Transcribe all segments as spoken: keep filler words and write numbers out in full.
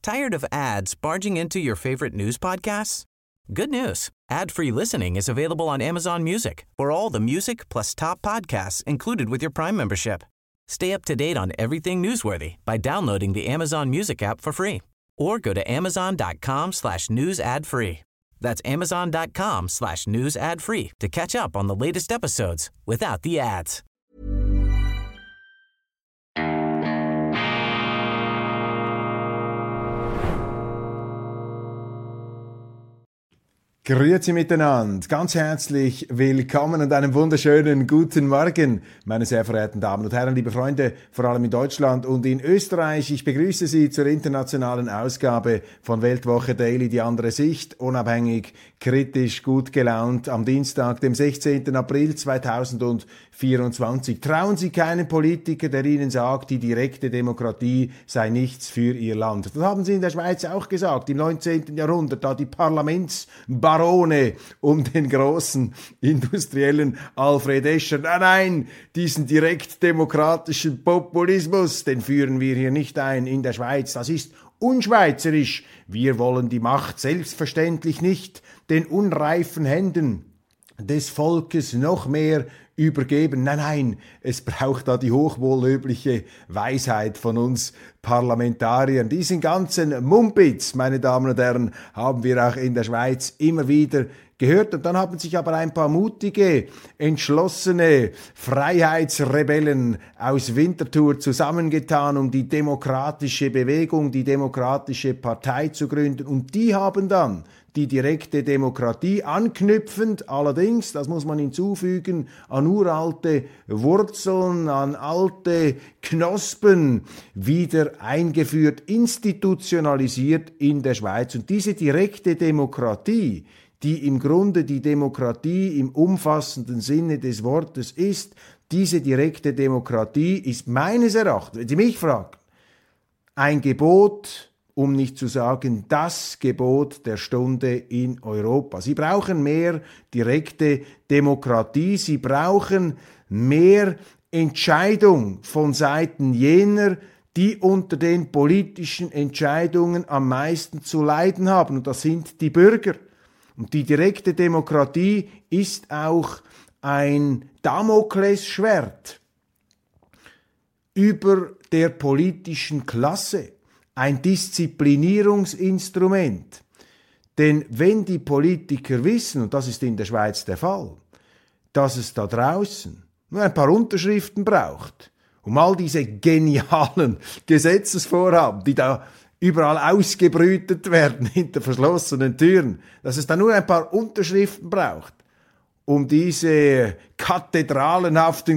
Tired of ads barging into your favorite news podcasts? Good news. Ad-free listening is available on Amazon Music for all the music plus top podcasts included with your Prime membership. Stay up to date on everything newsworthy by downloading the Amazon Music app for free or go to amazon.com slash news ad free. That's amazon.com slash news ad free to catch up on the latest episodes without the ads. Grüezi miteinander, ganz herzlich willkommen und einen wunderschönen guten Morgen, meine sehr verehrten Damen und Herren, liebe Freunde, vor allem in Deutschland und in Österreich. Ich begrüße Sie zur internationalen Ausgabe von Weltwoche Daily, die andere Sicht, unabhängig, kritisch, gut gelaunt, am Dienstag, dem sechzehnten April zweitausendvierundzwanzig. Trauen Sie keinen Politiker, der Ihnen sagt, die direkte Demokratie sei nichts für Ihr Land. Das haben Sie in der Schweiz auch gesagt, im neunzehnten Jahrhundert, da die Parlamentsbarone um den großen industriellen Alfred Escher. Nein, nein, diesen direktdemokratischen Populismus, den führen wir hier nicht ein in der Schweiz. Das ist unschweizerisch. Wir wollen die Macht selbstverständlich nicht den unreifen Händen des Volkes noch mehr übergeben. Nein, nein, es braucht da die hochwohllöbliche Weisheit von uns Parlamentariern. Diesen ganzen Mumpitz, meine Damen und Herren, haben wir auch in der Schweiz immer wieder gehört. Und dann haben sich aber ein paar mutige, entschlossene Freiheitsrebellen aus Winterthur zusammengetan, um die demokratische Bewegung, die demokratische Partei zu gründen. Und die haben dann die direkte Demokratie anknüpfend, allerdings, das muss man hinzufügen, an uralte Wurzeln, an alte Knospen wieder eingeführt, institutionalisiert in der Schweiz. Und diese direkte Demokratie, die im Grunde die Demokratie im umfassenden Sinne des Wortes ist, diese direkte Demokratie ist meines Erachtens, wenn Sie mich fragen, ein Gebot, um nicht zu sagen, das Gebot der Stunde in Europa. Sie brauchen mehr direkte Demokratie, sie brauchen mehr Entscheidung von Seiten jener, die unter den politischen Entscheidungen am meisten zu leiden haben. Und das sind die Bürger. Und die direkte Demokratie ist auch ein Damoklesschwert über der politischen Klasse. Ein Disziplinierungsinstrument. Denn wenn die Politiker wissen, und das ist in der Schweiz der Fall, dass es da draußen nur ein paar Unterschriften braucht, um all diese genialen Gesetzesvorhaben, die da überall ausgebrütet werden hinter verschlossenen Türen, dass es da nur ein paar Unterschriften braucht, um diese kathedralenhaften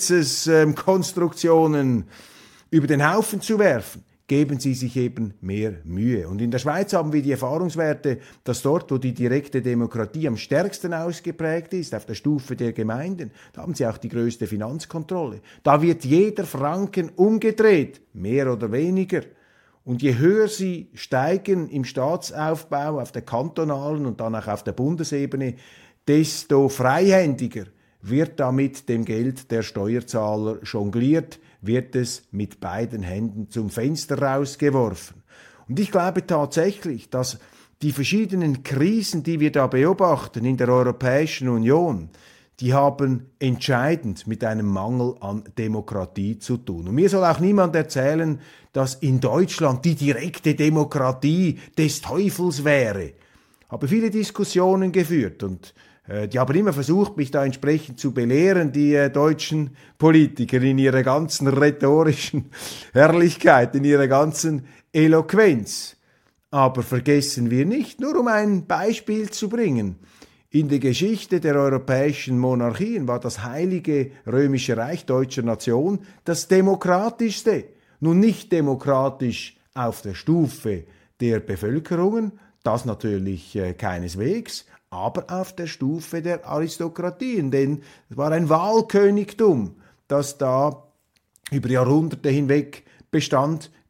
Gesetzeskonstruktionen über den Haufen zu werfen, geben sie sich eben mehr Mühe. Und in der Schweiz haben wir die Erfahrungswerte, dass dort, wo die direkte Demokratie am stärksten ausgeprägt ist, auf der Stufe der Gemeinden, da haben sie auch die größte Finanzkontrolle. Da wird jeder Franken umgedreht, mehr oder weniger. Und je höher sie steigen im Staatsaufbau, auf der kantonalen und dann auch auf der Bundesebene, desto freihändiger wird da mit dem Geld der Steuerzahler jongliert, wird es mit beiden Händen zum Fenster rausgeworfen. Und ich glaube tatsächlich, dass die verschiedenen Krisen, die wir da beobachten in der Europäischen Union, die haben entscheidend mit einem Mangel an Demokratie zu tun. Und mir soll auch niemand erzählen, dass in Deutschland die direkte Demokratie des Teufels wäre. Ich habe viele Diskussionen geführt und die haben immer versucht, mich da entsprechend zu belehren, die äh, deutschen Politiker in ihrer ganzen rhetorischen Herrlichkeit, in ihrer ganzen Eloquenz. Aber vergessen wir nicht, nur um ein Beispiel zu bringen, in der Geschichte der europäischen Monarchien war das Heilige Römische Reich deutscher Nation das demokratischste. Nun nicht demokratisch auf der Stufe der Bevölkerungen, das natürlich äh, keineswegs, aber auf der Stufe der Aristokratien, denn es war ein Wahlkönigtum, das da über Jahrhunderte hinweg Bestand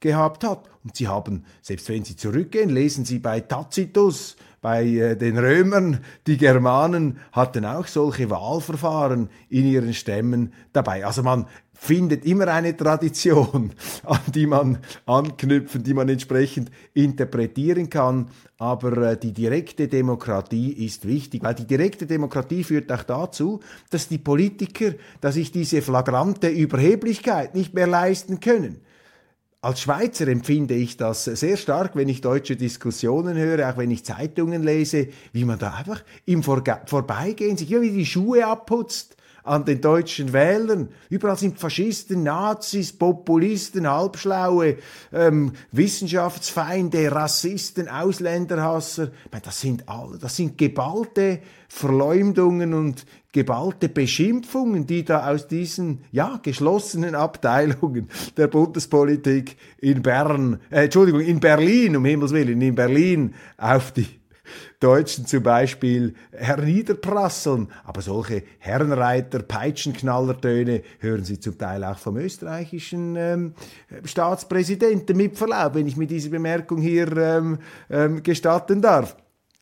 gehabt hat. Und sie haben, selbst wenn sie zurückgehen, lesen Sie bei Tacitus, bei äh, den Römern, die Germanen hatten auch solche Wahlverfahren in ihren Stämmen dabei. Also man findet immer eine Tradition, an die man anknüpfen, die man entsprechend interpretieren kann. Aber äh, die direkte Demokratie ist wichtig, weil die direkte Demokratie führt auch dazu, dass die Politiker, dass sich diese flagrante Überheblichkeit nicht mehr leisten können. Als Schweizer empfinde ich das sehr stark, wenn ich deutsche Diskussionen höre, auch wenn ich Zeitungen lese, wie man da einfach im Vorge- Vorbeigehen sich irgendwie die Schuhe abputzt an den deutschen Wählern. Überall sind Faschisten, Nazis, Populisten, Halbschlaue, ähm, Wissenschaftsfeinde, Rassisten, Ausländerhasser. Ich meine, das sind alle, das sind geballte Verleumdungen und geballte Beschimpfungen, die da aus diesen, ja, geschlossenen Abteilungen der Bundespolitik in Bern, äh, Entschuldigung, in Berlin, um Himmels Willen, in Berlin auf die Deutschen zum Beispiel herniederprasseln. Aber solche Herrenreiter, Peitschenknallertöne hören Sie zum Teil auch vom österreichischen ähm, Staatspräsidenten, mit Verlaub, wenn ich mir diese Bemerkung hier ähm, ähm, gestatten darf.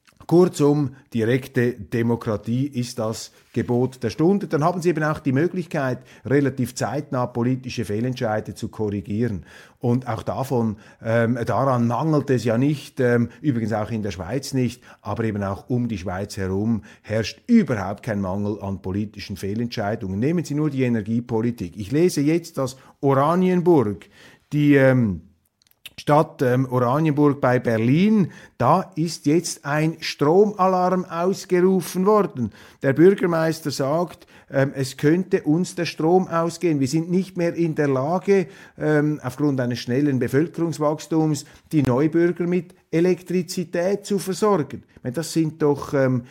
Kurzum, direkte Demokratie ist das Gebot der Stunde. Dann haben Sie eben auch die Möglichkeit, relativ zeitnah politische Fehlentscheide zu korrigieren. Und auch davon, ähm, daran mangelt es ja nicht, ähm, übrigens auch in der Schweiz nicht, aber eben auch um die Schweiz herum herrscht überhaupt kein Mangel an politischen Fehlentscheidungen. Nehmen Sie nur die Energiepolitik. Ich lese jetzt, dass Oranienburg, die ähm, Stadt ähm, Oranienburg bei Berlin, da ist jetzt ein Stromalarm ausgerufen worden. Der Bürgermeister sagt, ähm, es könnte uns der Strom ausgehen. Wir sind nicht mehr in der Lage, ähm, aufgrund eines schnellen Bevölkerungswachstums, die Neubürger mit Elektrizität zu versorgen. Ich meine, das sind doch ähm,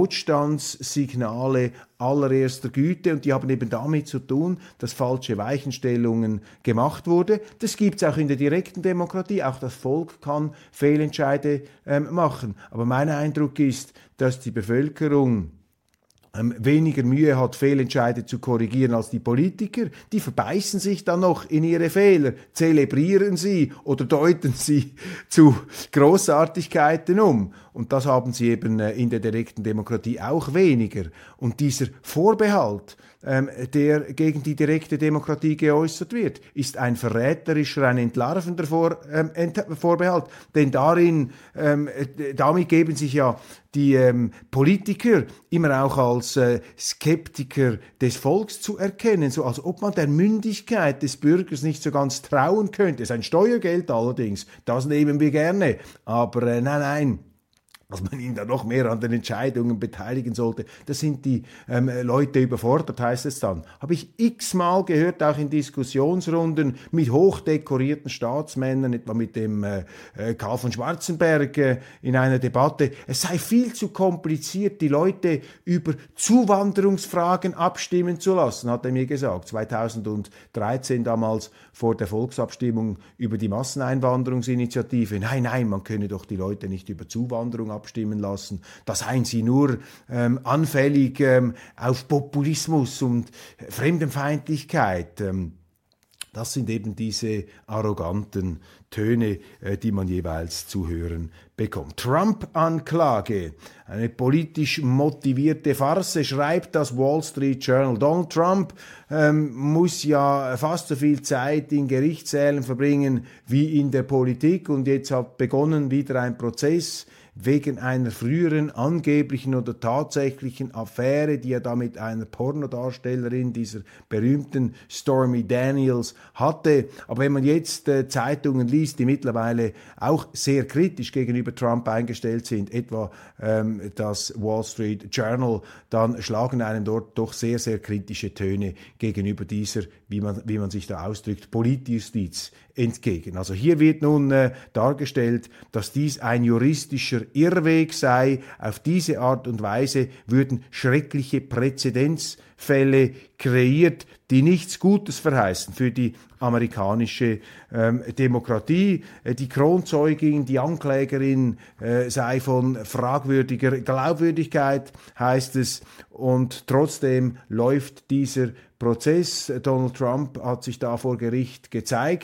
Notstandssignale allererster Güte und die haben eben damit zu tun, dass falsche Weichenstellungen gemacht wurde. Das gibt es auch in der direkten Demokratie. Auch das Volk kann Fehlentscheide ähm, machen. Aber mein Eindruck ist, dass die Bevölkerung ähm, weniger Mühe hat, Fehlentscheide zu korrigieren als die Politiker. Die verbeißen sich dann noch in ihre Fehler, zelebrieren sie oder deuten sie zu Großartigkeiten um. Und das haben sie eben äh, in der direkten Demokratie auch weniger. Und dieser Vorbehalt, ähm, der gegen die direkte Demokratie geäußert wird, ist ein verräterischer, ein entlarvender Vor, ähm, Ent- Vorbehalt. Denn darin, ähm, äh, damit geben sich ja die ähm, Politiker immer auch als äh, Skeptiker des Volks zu erkennen, so als ob man der Mündigkeit des Bürgers nicht so ganz trauen könnte. Es ist ein Steuergeld allerdings, das nehmen wir gerne, aber äh, nein, nein. dass man ihn da noch mehr an den Entscheidungen beteiligen sollte. Das sind die ähm, Leute überfordert, heißt es dann. Habe ich x-mal gehört, auch in Diskussionsrunden mit hochdekorierten Staatsmännern, etwa mit dem äh, Karl von Schwarzenberg äh, in einer Debatte. Es sei viel zu kompliziert, die Leute über Zuwanderungsfragen abstimmen zu lassen, hat er mir gesagt. zweitausenddreizehn damals vor der Volksabstimmung über die Masseneinwanderungsinitiative. Nein, nein, man könne doch die Leute nicht über Zuwanderung abstimmen lassen. Da seien sie nur ähm, anfällig ähm, auf Populismus und Fremdenfeindlichkeit. Ähm, das sind eben diese arroganten Töne, äh, die man jeweils zu hören bekommt. Trump-Anklage, eine politisch motivierte Farce, schreibt das Wall Street Journal. Donald Trump ähm, muss ja fast so viel Zeit in Gerichtssälen verbringen wie in der Politik und jetzt hat begonnen wieder ein Prozess wegen einer früheren angeblichen oder tatsächlichen Affäre, die er da mit einer Pornodarstellerin, dieser berühmten Stormy Daniels, hatte. Aber wenn man jetzt äh, Zeitungen liest, die mittlerweile auch sehr kritisch gegenüber Trump eingestellt sind, etwa ähm, das Wall Street Journal, dann schlagen einem dort doch sehr, sehr kritische Töne gegenüber dieser, wie man, wie man sich da ausdrückt, Politjustiz entgegen. Also hier wird nun äh, dargestellt, dass dies ein juristischer Irrweg sei. Auf diese Art und Weise würden schreckliche Präzedenzfälle kreiert, die nichts Gutes verheißen für die amerikanische ähm, Demokratie. Äh, die Kronzeugin, die Anklägerin äh, sei von fragwürdiger Glaubwürdigkeit, heißt es, und trotzdem läuft dieser Prozess. Donald Trump hat sich da vor Gericht gezeigt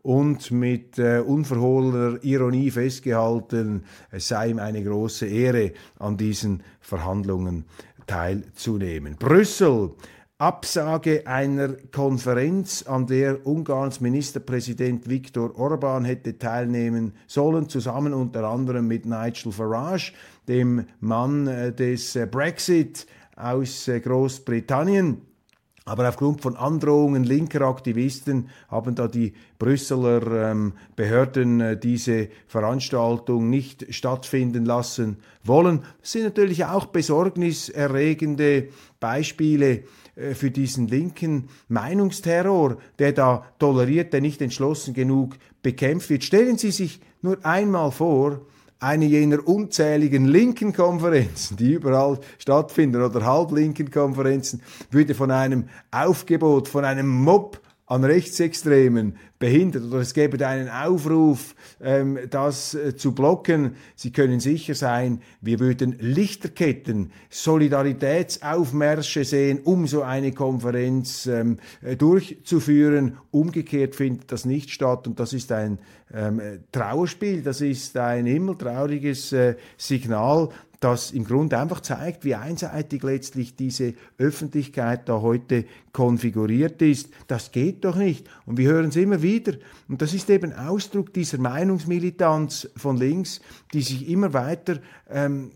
und mit äh, unverhohlener Ironie festgehalten, es sei ihm eine große Ehre, an diesen Verhandlungen teilzunehmen. Brüssel. Absage einer Konferenz, an der Ungarns Ministerpräsident Viktor Orbán hätte teilnehmen sollen, zusammen unter anderem mit Nigel Farage, dem Mann äh, des äh, Brexit aus äh, Großbritannien. Aber aufgrund von Androhungen linker Aktivisten haben da die Brüsseler ähm, Behörden äh, diese Veranstaltung nicht stattfinden lassen wollen. Das sind natürlich auch besorgniserregende Beispiele äh, für diesen linken Meinungsterror, der da toleriert, der nicht entschlossen genug bekämpft wird. Stellen Sie sich nur einmal vor, eine jener unzähligen linken Konferenzen, die überall stattfinden, oder halblinken Konferenzen, würde von einem Aufgebot, von einem Mob an Rechtsextremen behindert, oder es gäbe einen Aufruf, ähm, das äh, zu blocken. Sie können sicher sein, wir würden Lichterketten, Solidaritätsaufmärsche sehen, um so eine Konferenz ähm, äh, durchzuführen. Umgekehrt findet das nicht statt, und das ist ein ähm, Trauerspiel, das ist ein himmeltrauriges äh, Signal, das im Grunde einfach zeigt, wie einseitig letztlich diese Öffentlichkeit da heute konfiguriert ist. Das geht doch nicht. Und wir hören es immer wieder. Und das ist eben Ausdruck dieser Meinungsmilitanz von links, die sich immer weiter ähm,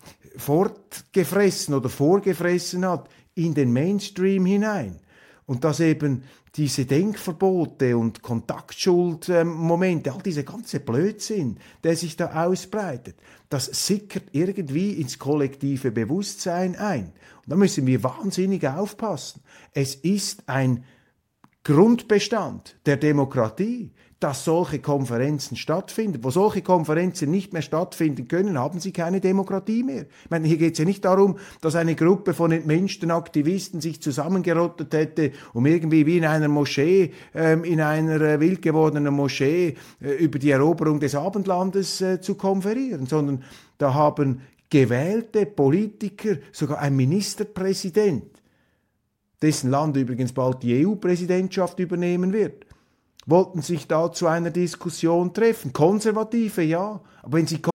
fortgefressen oder vorgefressen hat in den Mainstream hinein. Und dass eben diese Denkverbote und Kontaktschuldmomente, all diese ganze Blödsinn, der sich da ausbreitet, das sickert irgendwie ins kollektive Bewusstsein ein. Und da müssen wir wahnsinnig aufpassen. Es ist ein Grundbestand der Demokratie, dass solche Konferenzen stattfinden. Wo solche Konferenzen nicht mehr stattfinden können, haben sie keine Demokratie mehr. Ich meine, hier geht es ja nicht darum, dass eine Gruppe von entmenschten Aktivisten sich zusammengerottet hätte, um irgendwie wie in einer Moschee, ähm, in einer äh, wild gewordenen Moschee, äh, über die Eroberung des Abendlandes äh, zu konferieren, sondern da haben gewählte Politiker, sogar ein Ministerpräsident, dessen Land übrigens bald die E U-Präsidentschaft übernehmen wird, wollten sich da zu einer Diskussion treffen. Konservative, ja, aber wenn sie...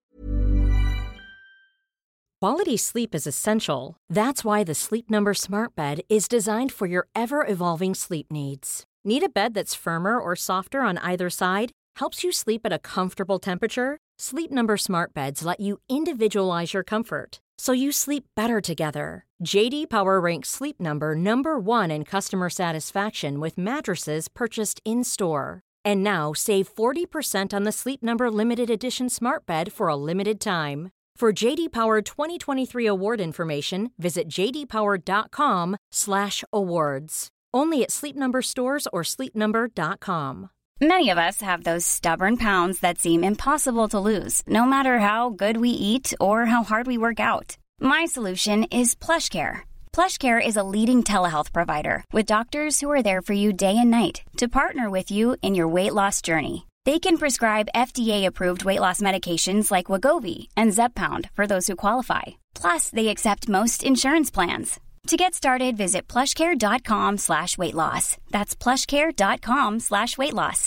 Quality sleep is essential. That's why the Sleep Number Smart Bed is designed for your ever-evolving sleep needs. Need a bed that's firmer or softer on either side? Helps you sleep at a comfortable temperature? Sleep Number Smart Beds let you individualize your comfort, so you sleep better together. J D Power ranks Sleep Number number one in customer satisfaction with mattresses purchased in-store. And now save forty percent on the Sleep Number Limited Edition Smart Bed for a limited time. For J D Power twenty twenty-three award information, visit j d power dot com slash awards. Only at Sleep Number stores or sleep number dot com. Many of us have those stubborn pounds that seem impossible to lose, no matter how good we eat or how hard we work out. My solution is PlushCare. PlushCare is a leading telehealth provider with doctors who are there for you day and night to partner with you in your weight loss journey. They can prescribe F D A-approved weight loss medications like Wegovy and Zepbound for those who qualify. Plus, they accept most insurance plans. To get started, visit plushcare.com slash weight loss. That's plushcare.com slash weight loss.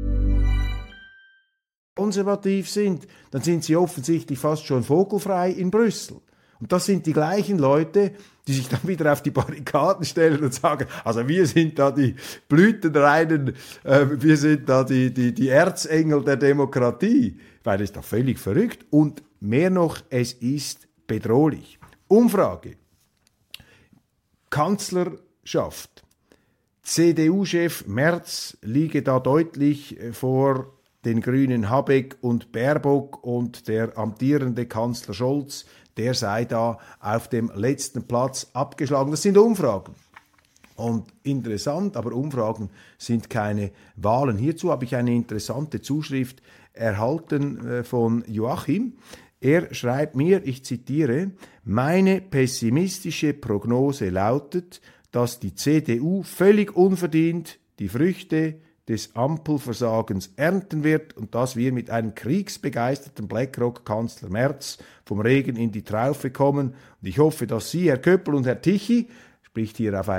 Konservativ sind, dann sind sie offensichtlich fast schon vogelfrei in Brüssel. Und das sind die gleichen Leute, die sich dann wieder auf die Barrikaden stellen und sagen, also wir sind da die blütenreinen, äh, wir sind da die, die, die Erzengel der Demokratie. Weil das ist doch völlig verrückt. Und mehr noch, es ist bedrohlich. Umfrage. Kanzlerschaft. C D U-Chef Merz liege da deutlich vor den Grünen Habeck und Baerbock, und der amtierende Kanzler Scholz, der sei da auf dem letzten Platz abgeschlagen. Das sind Umfragen. Und interessant, aber Umfragen sind keine Wahlen. Hierzu habe ich eine interessante Zuschrift erhalten von Joachim. Er schreibt mir, ich zitiere, meine pessimistische Prognose lautet, dass die C D U völlig unverdient die Früchte des Ampelversagens ernten wird und dass wir mit einem kriegsbegeisterten BlackRock-Kanzler Merz vom Regen in die Traufe kommen. Und ich hoffe, dass Sie, Herr Köppel und Herr Tichy, spricht hier auf ein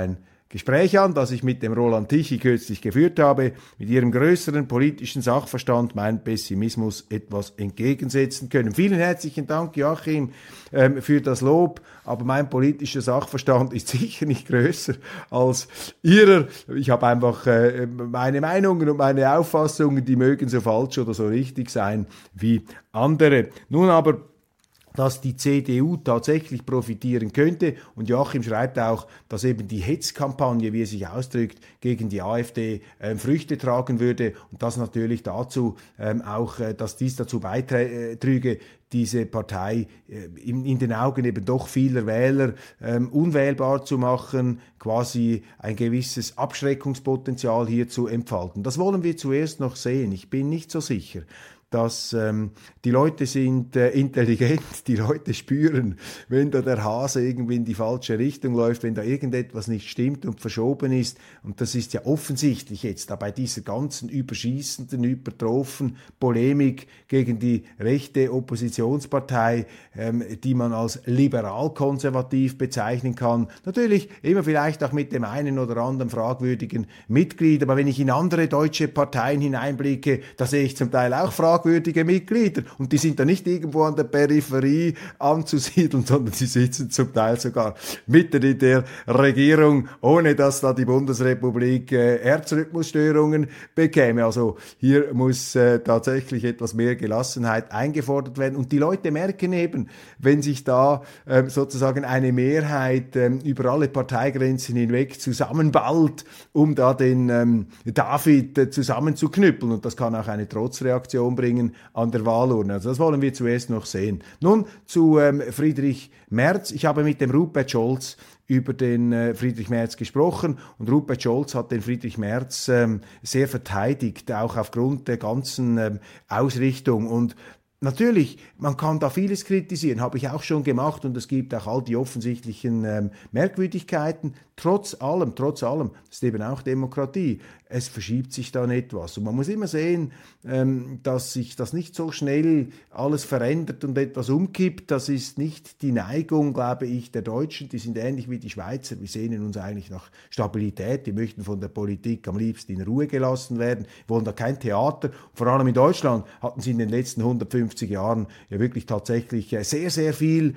Gespräch an, das ich mit dem Roland Tichy kürzlich geführt habe, mit ihrem größeren politischen Sachverstand meinen Pessimismus etwas entgegensetzen können. Vielen herzlichen Dank, Joachim, ähm, für das Lob, aber mein politischer Sachverstand ist sicher nicht größer als Ihrer. Ich habe einfach äh, meine Meinungen und meine Auffassungen, die mögen so falsch oder so richtig sein wie andere. Nun aber, dass die C D U tatsächlich profitieren könnte. Und Joachim schreibt auch, dass eben die Hetzkampagne, wie er sich ausdrückt, gegen die AfD äh, Früchte tragen würde und das natürlich dazu ähm, auch, äh, dass dies dazu beitrüge, diese Partei äh, in, in den Augen eben doch vieler Wähler ähm, unwählbar zu machen, quasi ein gewisses Abschreckungspotenzial hier zu entfalten. Das wollen wir zuerst noch sehen. Ich bin nicht so sicher, dass ähm, die Leute sind äh, intelligent, die Leute spüren, wenn da der Hase irgendwie in die falsche Richtung läuft, wenn da irgendetwas nicht stimmt und verschoben ist. Und das ist ja offensichtlich jetzt da bei dieser ganzen überschießenden, übertrophen Polemik gegen die rechte Oppositionspartei, ähm, die man als liberal-konservativ bezeichnen kann. Natürlich immer vielleicht auch mit dem einen oder anderen fragwürdigen Mitglied, aber wenn ich in andere deutsche Parteien hineinblicke, da sehe ich zum Teil auch fragwürdige Mitglieder und die sind da nicht irgendwo an der Peripherie anzusiedeln, sondern sie sitzen zum Teil sogar mitten in der Regierung, ohne dass da die Bundesrepublik äh, Herzrhythmusstörungen bekäme. Also hier muss äh, tatsächlich etwas mehr Gelassenheit eingefordert werden und die Leute merken eben, wenn sich da äh, sozusagen eine Mehrheit äh, über alle Parteigrenzen hinweg zusammenballt, um da den ähm, David äh, zusammenzuknüppeln, und das kann auch eine Trotzreaktion bringen an der Wahlurne. Also das wollen wir zuerst noch sehen. Nun zu ähm, Friedrich Merz. Ich habe mit dem Rupert Scholz über den äh, Friedrich Merz gesprochen und Rupert Scholz hat den Friedrich Merz ähm, sehr verteidigt, auch aufgrund der ganzen ähm, Ausrichtung. Und natürlich, man kann da vieles kritisieren, habe ich auch schon gemacht, und es gibt auch all die offensichtlichen ähm, Merkwürdigkeiten. Trotz allem, trotz allem, das ist eben auch Demokratie, es verschiebt sich dann etwas. Und man muss immer sehen, ähm, dass sich das nicht so schnell alles verändert und etwas umkippt. Das ist nicht die Neigung, glaube ich, der Deutschen. Die sind ähnlich wie die Schweizer. Wir sehnen uns eigentlich nach Stabilität. Die möchten von der Politik am liebsten in Ruhe gelassen werden, wollen da kein Theater. Vor allem in Deutschland hatten sie in den letzten hundertfünfzig Jahren ja wirklich tatsächlich sehr, sehr viel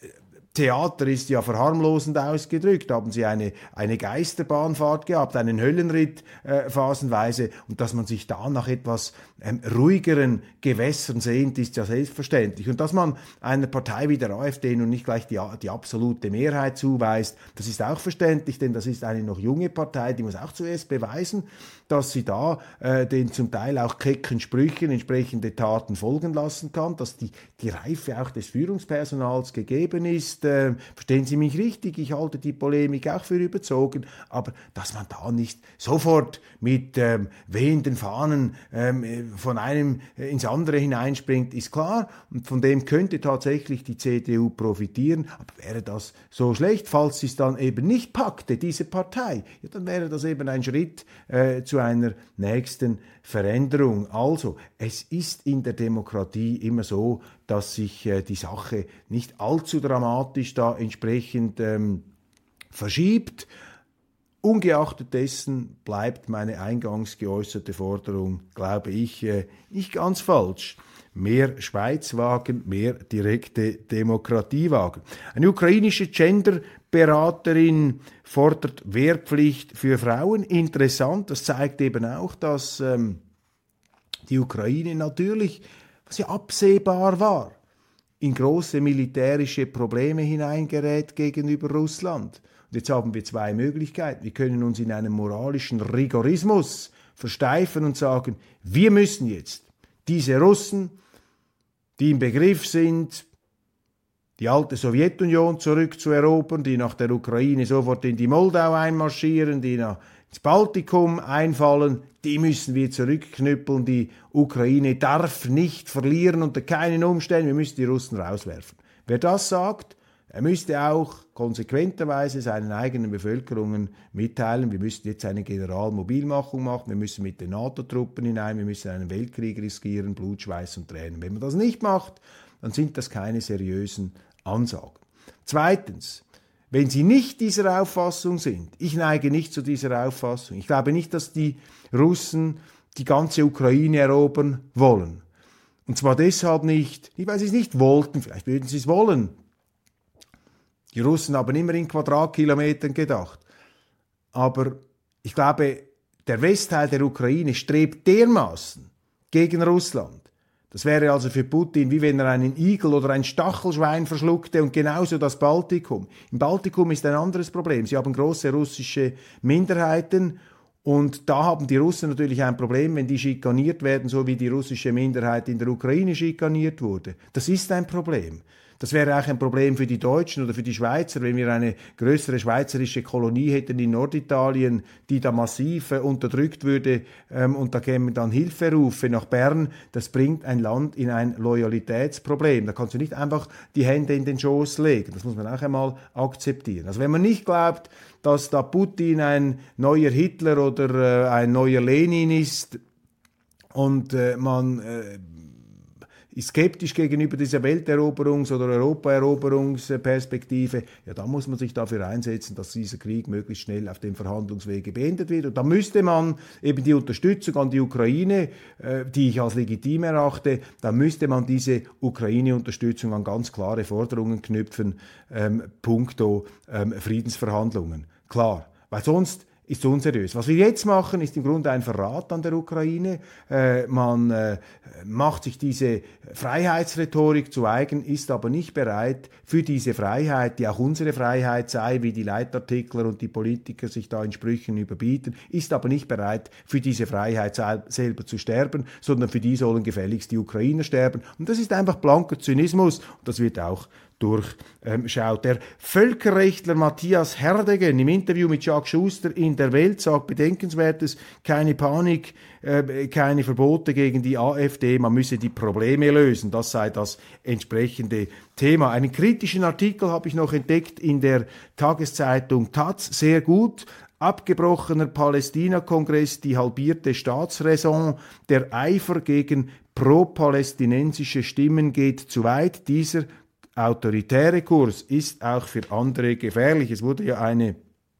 Theater ist ja verharmlosend ausgedrückt, haben sie eine, eine Geisterbahnfahrt gehabt, einen Höllenritt äh, phasenweise, und dass man sich da nach etwas ähm, ruhigeren Gewässern sehnt, ist ja selbstverständlich. Und dass man einer Partei wie der AfD nun nicht gleich die, die absolute Mehrheit zuweist, das ist auch verständlich, denn das ist eine noch junge Partei, die muss auch zuerst beweisen, dass sie da äh, den zum Teil auch kecken Sprüchen entsprechende Taten folgen lassen kann, dass die, die Reife auch des Führungspersonals gegeben ist. Äh, verstehen Sie mich richtig, ich halte die Polemik auch für überzogen, aber dass man da nicht sofort mit ähm, wehenden Fahnen ähm, von einem ins andere hineinspringt, ist klar, und von dem könnte tatsächlich die C D U profitieren. Aber wäre das so schlecht, falls sie es dann eben nicht packte, diese Partei, ja, dann wäre das eben ein Schritt äh, zu einer nächsten Veränderung. Also, es ist in der Demokratie immer so, dass sich äh, die Sache nicht allzu dramatisch da entsprechend ähm, verschiebt. Ungeachtet dessen bleibt meine eingangs geäußerte Forderung, glaube ich, äh, nicht ganz falsch. Mehr Schweiz wagen, mehr direkte Demokratie wagen. Eine ukrainische Genderberaterin fordert Wehrpflicht für Frauen. Interessant, das zeigt eben auch, dass ähm, die Ukraine natürlich, was ja absehbar war, in große militärische Probleme hineingerät gegenüber Russland. Und jetzt haben wir zwei Möglichkeiten. Wir können uns in einem moralischen Rigorismus versteifen und sagen, wir müssen jetzt diese Russen, die im Begriff sind, die alte Sowjetunion zurückzuerobern, die nach der Ukraine sofort in die Moldau einmarschieren, die nach ins Baltikum einfallen, die müssen wir zurückknüppeln. Die Ukraine darf nicht verlieren unter keinen Umständen, wir müssen die Russen rauswerfen. Wer das sagt, er müsste auch konsequenterweise seinen eigenen Bevölkerungen mitteilen, wir müssen jetzt eine Generalmobilmachung machen, wir müssen mit den NATO-Truppen hinein, wir müssen einen Weltkrieg riskieren, Blut, Schweiß und Tränen. Wenn man das nicht macht, dann sind das keine seriösen Ansagen. Zweitens, wenn sie nicht dieser Auffassung sind, ich neige nicht zu dieser Auffassung, ich glaube nicht, dass die Russen die ganze Ukraine erobern wollen. Und zwar deshalb nicht, weil sie es nicht wollten, vielleicht würden sie es wollen. Die Russen haben immer in Quadratkilometern gedacht. Aber ich glaube, der Westteil der Ukraine strebt dermaßen gegen Russland. Das wäre also für Putin, wie wenn er einen Igel oder ein Stachelschwein verschluckte, und genauso das Baltikum. Im Baltikum ist ein anderes Problem. Sie haben große russische Minderheiten, und da haben die Russen natürlich ein Problem, wenn die schikaniert werden, so wie die russische Minderheit in der Ukraine schikaniert wurde. Das ist ein Problem. Das wäre auch ein Problem für die Deutschen oder für die Schweizer, wenn wir eine größere schweizerische Kolonie hätten in Norditalien, die da massiv äh, unterdrückt würde, ähm, und da kämen dann Hilferufe nach Bern. Das bringt ein Land in ein Loyalitätsproblem. Da kannst du nicht einfach die Hände in den Schoß legen. Das muss man auch einmal akzeptieren. Also wenn man nicht glaubt, dass da Putin ein neuer Hitler oder äh, ein neuer Lenin ist und äh, man äh, ist skeptisch gegenüber dieser Welteroberungs- oder Europaeroberungsperspektive, ja, da muss man sich dafür einsetzen, dass dieser Krieg möglichst schnell auf dem Verhandlungswege beendet wird. Und da müsste man eben die Unterstützung an die Ukraine, äh, die ich als legitim erachte, da müsste man diese Ukraine-Unterstützung an ganz klare Forderungen knüpfen, ähm, puncto ähm, Friedensverhandlungen. Klar, weil sonst ist unseriös. Was wir jetzt machen, ist im Grunde ein Verrat an der Ukraine. Äh, man äh, macht sich diese Freiheitsrhetorik zu eigen, ist aber nicht bereit, für diese Freiheit, die auch unsere Freiheit sei, wie die Leitartikler und die Politiker sich da in Sprüchen überbieten, ist aber nicht bereit, für diese Freiheit sel- selber zu sterben, sondern für die sollen gefälligst die Ukrainer sterben. Und das ist einfach blanker Zynismus, und das wird auch durchschaut. Der Völkerrechtler Matthias Herdegen im Interview mit Jacques Schuster in der Welt sagt Bedenkenswertes: keine Panik, äh, keine Verbote gegen die AfD, man müsse die Probleme lösen. Das sei das entsprechende Thema. Einen kritischen Artikel habe ich noch entdeckt in der Tageszeitung Taz, sehr gut. Abgebrochener Palästina-Kongress, die halbierte Staatsräson, der Eifer gegen pro-palästinensische Stimmen geht zu weit. Dieser autoritäre Kurs ist auch für andere gefährlich. Es wurde ja eine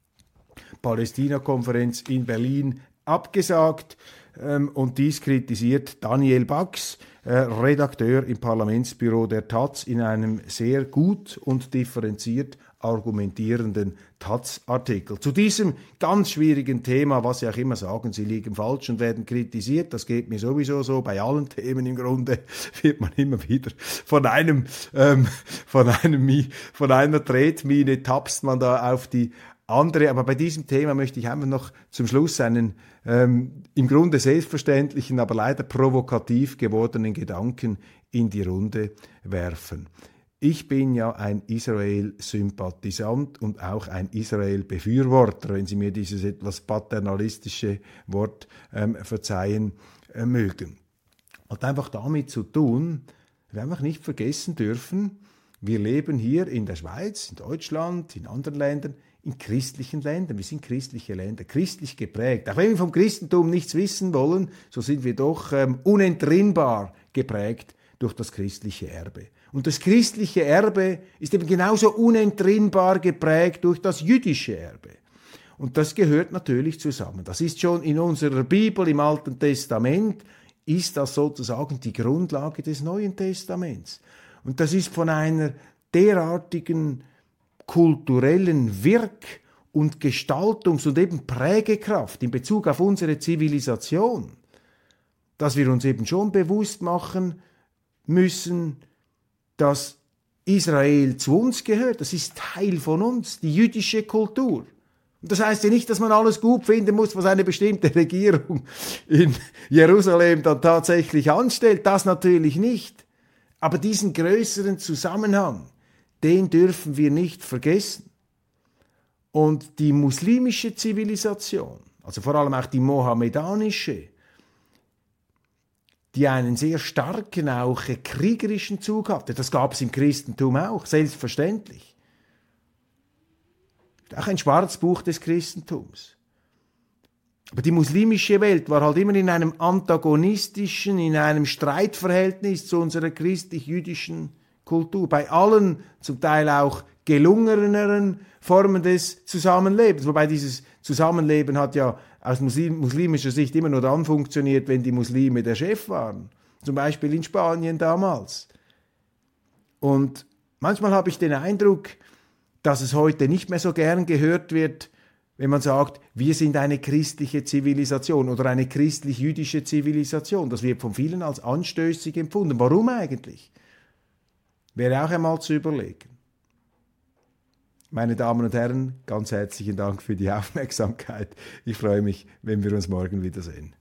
Palästina-Konferenz in Berlin abgesagt, ähm, und dies kritisiert Daniel Bax, äh, Redakteur im Parlamentsbüro der Taz, in einem sehr gut und differenziert argumentierenden Taz-Artikel. Zu diesem ganz schwierigen Thema, was Sie auch immer sagen, Sie liegen falsch und werden kritisiert, das geht mir sowieso so, bei allen Themen im Grunde wird man immer wieder von einem, ähm, von einem, von einer Tretmine tapst man da auf die andere, aber bei diesem Thema möchte ich einfach noch zum Schluss einen ähm, im Grunde selbstverständlichen, aber leider provokativ gewordenen Gedanken in die Runde werfen. Ich bin ja ein Israel-Sympathisant und auch ein Israel-Befürworter, wenn Sie mir dieses etwas paternalistische Wort ähm, verzeihen äh, mögen. Hat einfach damit zu tun, wir einfach nicht vergessen dürfen, wir leben hier in der Schweiz, in Deutschland, in anderen Ländern, in christlichen Ländern. Wir sind christliche Länder, christlich geprägt. Auch wenn wir vom Christentum nichts wissen wollen, so sind wir doch ähm, unentrinnbar geprägt durch das christliche Erbe. Und das christliche Erbe ist eben genauso unentrinnbar geprägt durch das jüdische Erbe. Und das gehört natürlich zusammen. Das ist schon in unserer Bibel, im Alten Testament, ist das sozusagen die Grundlage des Neuen Testaments. Und das ist von einer derartigen kulturellen Wirk- und Gestaltungs- und eben Prägekraft in Bezug auf unsere Zivilisation, dass wir uns eben schon bewusst machen müssen, dass Israel zu uns gehört. Das ist Teil von uns, die jüdische Kultur. Und das heißt ja nicht, dass man alles gut finden muss, was eine bestimmte Regierung in Jerusalem dann tatsächlich anstellt. Das natürlich nicht. Aber diesen größeren Zusammenhang, den dürfen wir nicht vergessen. Und die muslimische Zivilisation, also vor allem auch die mohammedanische, die einen sehr starken, auch kriegerischen Zug hatte. Das gab es im Christentum auch, selbstverständlich. Auch ein Schwarzbuch des Christentums. Aber die muslimische Welt war halt immer in einem antagonistischen, in einem Streitverhältnis zu unserer christlich-jüdischen Kultur. Bei allen zum Teil auch gelungeneren Formen des Zusammenlebens. Wobei dieses Zusammenleben hat ja aus muslim- muslimischer Sicht immer nur dann funktioniert, wenn die Muslime der Chef waren. Zum Beispiel in Spanien damals. Und manchmal habe ich den Eindruck, dass es heute nicht mehr so gern gehört wird, wenn man sagt, wir sind eine christliche Zivilisation oder eine christlich-jüdische Zivilisation. Das wird von vielen als anstößig empfunden. Warum eigentlich? Wäre auch einmal zu überlegen. Meine Damen und Herren, ganz herzlichen Dank für die Aufmerksamkeit. Ich freue mich, wenn wir uns morgen wiedersehen.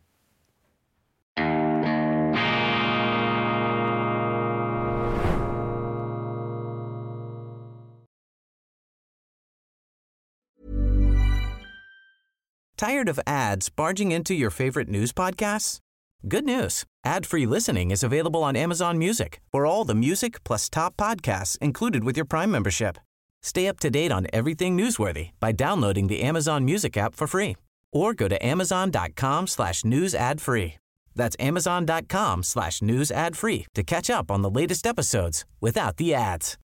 Tired of ads barging into your favorite news podcasts? Good news. Ad-free listening is available on Amazon Music for all the music plus top podcasts included with your Prime membership. Stay up to date on everything newsworthy by downloading the Amazon Music app for free or go to amazon.com slash news ad free. That's amazon.com slash news ad free to catch up on the latest episodes without the ads.